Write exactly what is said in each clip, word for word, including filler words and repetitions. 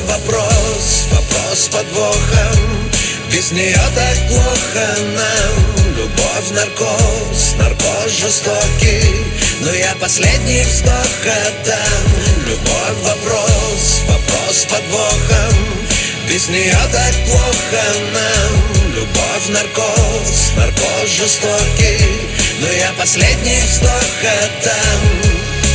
вопрос, вопрос с подвохом. Без нее так плохо нам. Любовь, наркоз, наркоз жестокий, но я последний вздох отдам. Любовь, вопрос, вопрос с подвохом. Без нее так плохо нам. Любовь, наркоз, наркоз жестокий, но я последний вздох отдам.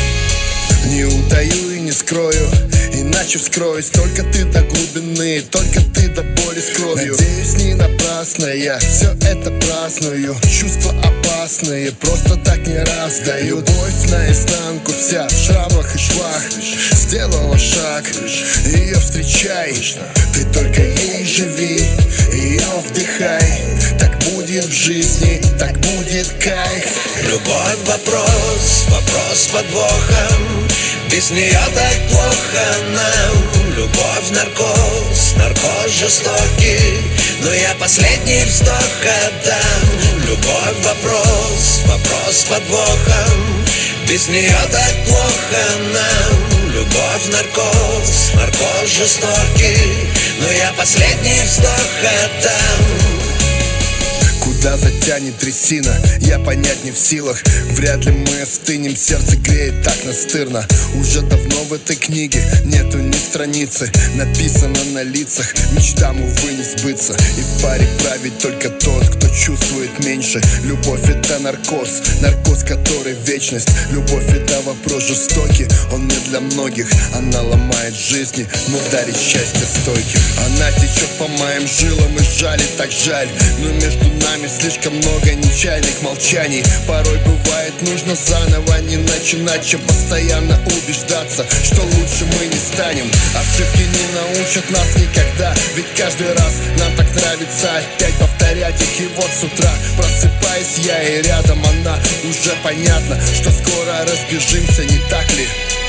Не утаю и не скрою, иначе вскроюсь. Только ты до глубины, только ты до боли с кровью. Надеюсь, не напрасно я все это праздную. Чувства опасные, просто так не раздаю. Любовь наизнанку вся в шрамах и швах. Сделала шаг, ее встречай. Ты только ей живи, ее вдыхай. Так будет в жизни, так будет кайф. Любовь, вопрос, вопрос с подвохом. Без нее так плохо нам. Любовь, наркоз, наркоз жестокий, но я последний вздох отдам. Любовь, вопрос, вопрос с подвохом. Без нее так плохо нам. Любовь, наркоз, наркоз жестокий, но я последний вздох отдам. Куда затянет трясина, я понять не в силах. Вряд ли мы остынем, сердце греет так настырно. Уже давно в этой книге нету ни страницы. Написано на лицах, мечтам, увы, не сбыться. И в паре правит только тот, кто чувствует меньше. Любовь — это наркоз, наркоз, который вечность. Любовь — это вопрос жестокий, он не для многих. Она ломает жизни, но дарит счастье стойким. Она течет по моим жилам и жалит, так жаль. Но между нами слишком много нечаянных молчаний. Порой бывает нужно заново не начинать, чем постоянно убеждаться, что лучше мы не станем. Ошибки не научат нас никогда, ведь каждый раз нам так нравится опять повторять их. И вот с утра просыпаюсь я, и рядом она. Уже понятно, что скоро разбежимся, не так ли?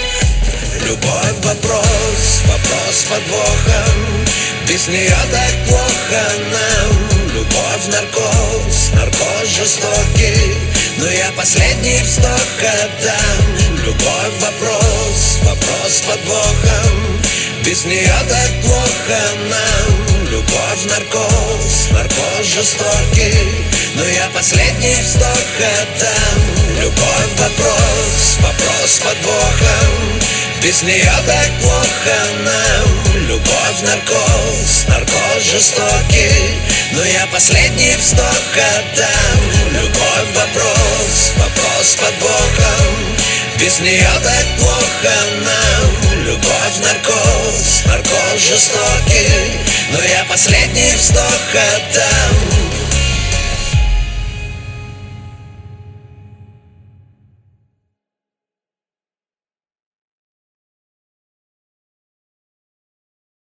Любовь, вопрос, вопрос с подвохом. Без нее так плохо нам. Любовь, наркоз, наркоз жестокий, но я последний вздох отдам. Любовь, вопрос, вопрос с подвохом. Без нее так плохо нам. Любовь, наркоз, наркоз жестокий, но я последний вздох отдам. Любовь, вопрос, вопрос с подвохом. Без нее так плохо нам. Любовь, наркоз, наркоз жестокий, но я последний вздох отдам. Любовь, вопрос, вопрос с подвохом. Без нее так плохо нам. Любовь, наркоз, наркоз жестокий, но я последний вздох отдам.